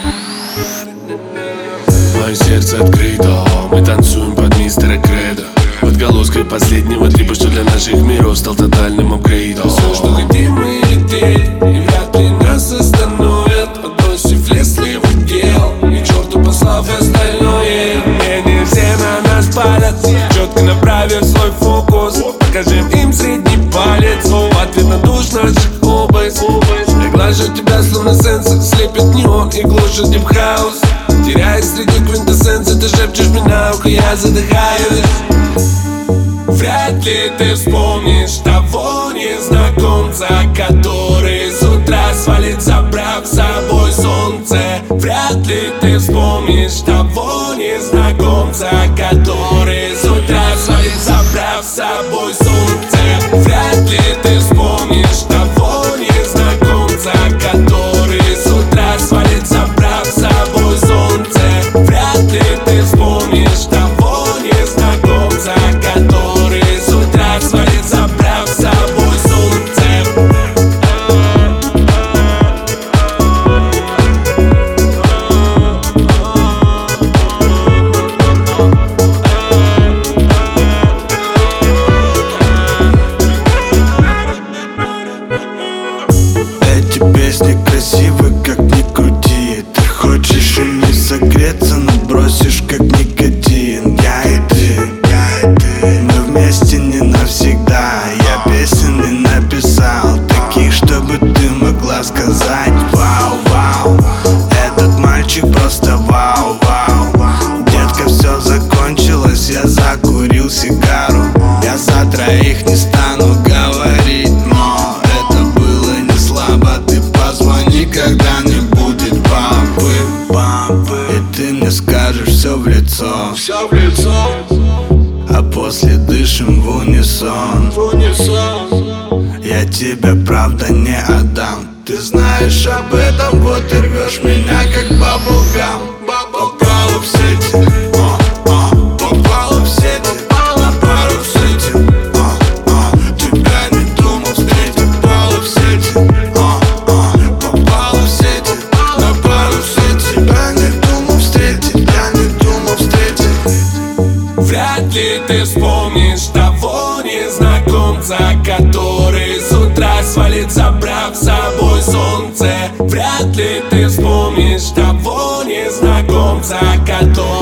Мое сердце открыто, мы танцуем под мистера Кредо. Отголоской последнего трипа, что для наших миров стал тотальным апгрейдом. Все, что хотим мы лететь, и вряд ли нас остановят, отбросив лес левых дел и черту послав остальное. Не все на нас палят, четко направив свой фокус. Покажем им средний палец, в ответ на душ наших образ. Я глажу тебя, словно сенсор, слепит неон и глушит дип-хаус. Теряясь среди квинтэссенции, ты шепчешь мне на ухо, я задыхаюсь. Вряд ли ты вспомнишь того незнакомца, который с утра свалит, забрав с собой солнце. Вряд ли ты вспомнишь того незнакомца, который с утра свалит, забрав с собой солнце. Вряд ли ты вспомнишь того незнакомца, который с утра свалит, забрав с собой солнце. Вряд ли ты вспомнишь того незнакомца, который с утра свалит, забрав с собой солнце. Эти песни красивы, как ни крути. Ты хочешь ими согреться, но бросишь как никотин. Я и ты, мы вместе не навсегда. Я песен не написал таких, чтобы ты могла сказать: вау, вау, этот мальчик просто вау, вау. Детка, все закончилось, я закурил сигару. Я за троих не стану говорить, но это было не слабо. Ты позвони, когда не будет папы. И ты мне скажешь все в лицо, а после дышим в унисон. Я тебя правда не отдам, ты знаешь об этом, вот и рвешь меня как баблгам. Попала в сети, попала в сети, на пару в сети. Тебя не думал встретить, попала в сети, попала в сети, на пару в сети. Тебя не думал встретить, я не думал встретить. Вряд ли ты вспомнишь того незнакомца, который с утра свалит, забрав с собой солнце. Вряд ли ты вспомнишь того незнакомца, который